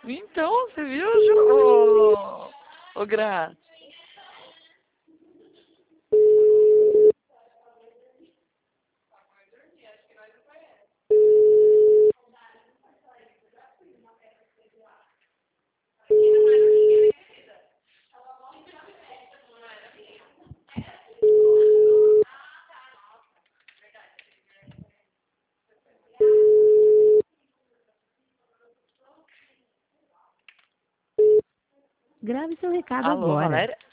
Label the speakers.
Speaker 1: Então, você viu, Ju? Ô, Gra?
Speaker 2: Grave seu recado
Speaker 1: Alô,
Speaker 2: agora.
Speaker 1: Valéria?